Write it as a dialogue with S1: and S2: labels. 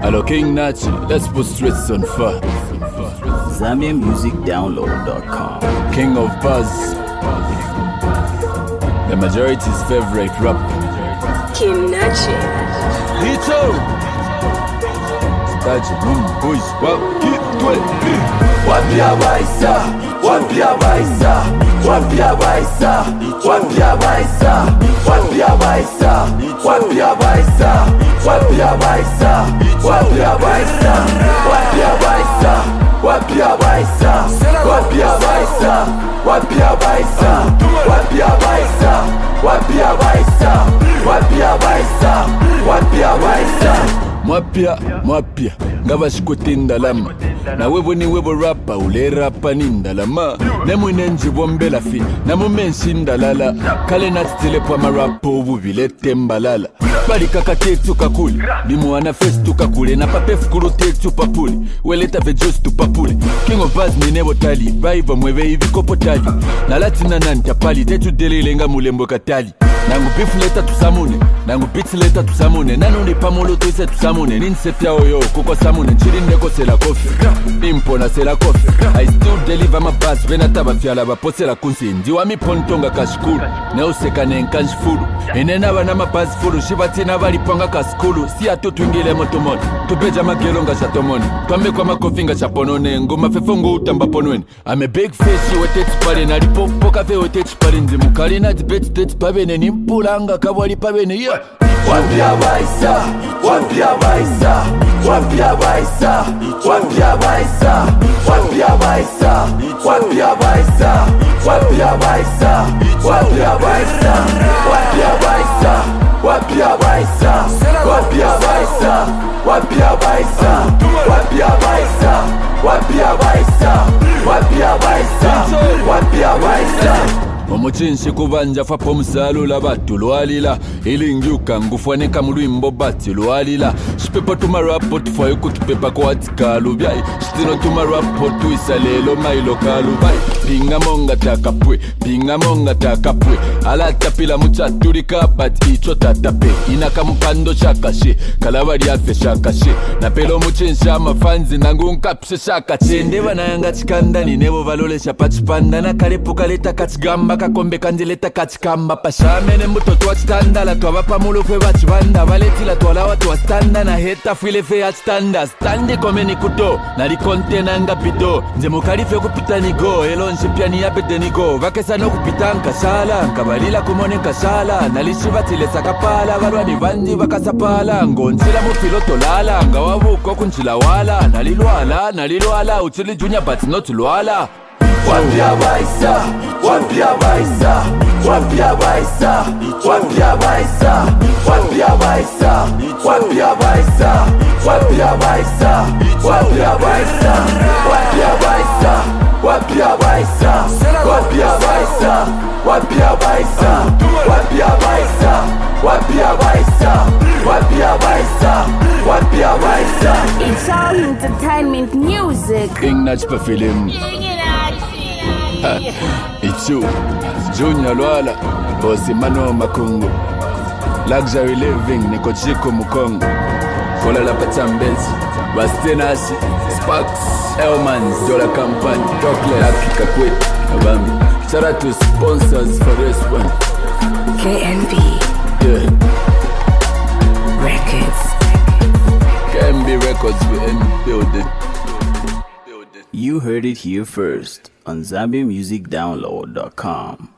S1: Hello King Nachi, let's put streets on fire.
S2: ZambianMusicDownload.com.
S1: King of Buzz, the majority's favorite rap.
S3: King Nachi.
S1: Hito Staji, boys,
S4: Wapia baisa, wapia baisa, wapia baisa, wapia baisa, wapia baisa, wapia baisa, wapia baisa, wapia baisa, wapia baisa, wapia baisa, wapia baisa, wapia baisa, wapia baisa, wapia baisa, wapia baisa, wapia baisa.
S1: Mwapia ngaba shikutinda lama na wewe ni wewe rapa ule rapa nindalama nemwine njibombela fi namumenshi ndalala kale natitile kwa marapo ububile tembalala bali kakatetu kakuli limuana festu kakule na papefu kurutetu papuli weleta vejostu papuli King of Buzz ninebo tali vaiva mweve hivi kopo tali na latina nanta pali tetu delilenga mulembo katali nangu beef leta tusamune nangu beats leta tusamune nanuni pamolo tuise tusamune ninsefya oyo kuko samune nchiri ndeko sela kofi impo na sela kofi I still deliver my buzz venataba fyala baposela kunsi ndiwa mipontonga kashikulu neuseka nenkanshifulu enena na mabuzz fulu shibatina balipanga kaskulu si atu twingile motomoni tupeja magelo nga shatomoni twame kwa makofi nga shaponone ngoma fefongo utamba ponweni I'm a big fish weteti pale nalipopo kafe weteti pale nzimukali na debate teti pabene nimpulanga kabwali pabene yeah.
S4: Wapia baisa, wapia baisa, wapia baisa, wapia baisa, wapia baisa, wapia baisa, wapia baisa, wapia baisa, wapia baisa, wapia baisa, wapia baisa, wapia baisa, wapia baisa, wapia baisa, wapia baisa, wapia baisa.
S1: Omuchinshi kubanja fapo msalula batu lwalila ilingyuka ngufuaneka mulwimbo bati lwalila shipepa tumarapo tufaye kutupepa kwa atikalu byai shitino tumarapo tuisalelo mailo kalu bai pinga monga takapwe ala tapila muchatulika but icho tatape inaka mpando shakashe kalabari afe shakashe na pelo muchinsha mafanzi nangu nkapshe shakache ndeba na yanga chikandani nebo valole shapachipanda na kalepu kaleta kachigamba kakombe kanjileta kachikamba pashamene mbuto wachitandala twabapa mulukwe bachibanda baletila twalawa twastanda na heta filefe ya chitanda standi komeni kuto nali kontena nga pido nze mukalife kupita nigo elonshi pia ni yapete nigo vakesa no kupita nkashala nkabalila kumone nkashala nalishibatile sakapala balwani bandi bakasapala ngonzila mufilo tolala ngawabuko kunchila wala nalilwala uchili junior but not lwala.
S4: Wapia baisa, wapia baisa, wapia baisa, wapia baisa, wapia baisa, wapia baisa, wapia baisa, wapia baisa, wapia baisa, wapia baisa, wapia baisa, wapia baisa, wapia baisa, wapia baisa, wapia baisa, wapia baisa.
S3: It's all entertainment music.
S1: King Nachi film. It's you, Junior Lwala, Bossy Mano Makungu. Luxury living, Niko Chico Mukongo. Kola La Patambezi, Bastenasi, Sparks, Elmans, Dola Company, Chocolate, Aki Kakwet, Abami. Shout out to sponsors for this one.
S3: KNB
S1: Yeah.
S3: Records.
S1: KNB Records, we in building.
S2: You heard it here first on ZambianMusicDownload.com.